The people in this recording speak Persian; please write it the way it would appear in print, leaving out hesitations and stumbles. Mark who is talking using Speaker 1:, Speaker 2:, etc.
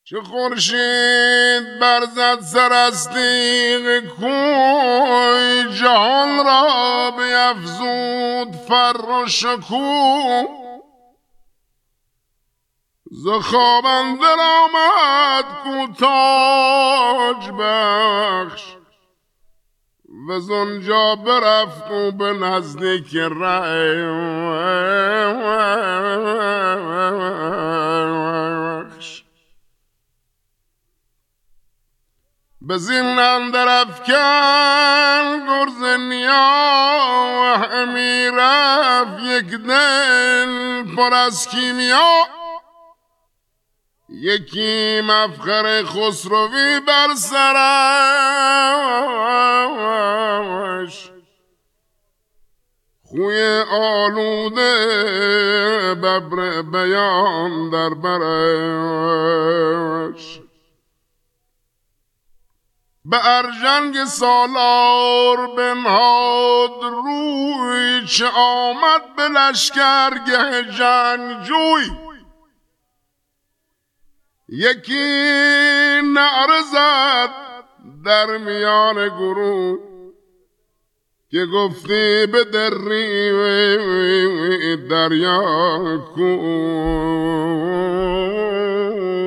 Speaker 1: چه خورشید برزد سر از تیغ کوی، جهان را بیفزود فر و شکوه. ز خواب اندر آمد کو تاج بخش، و زنجا برفت او به نزدیک رخش. به زین اندر افکن گرز نیا، همی رفت یک دل پر از کیمیا. یکی مفخر خسروی بر سرش، خوی آلوده ببر بیان در برش. به ارژنگ سالار بنهاد روی، چه آمد به لشکرگه جنگجوی. یکی نعره زد در میان گروه، که گفتی به دری دریا کو.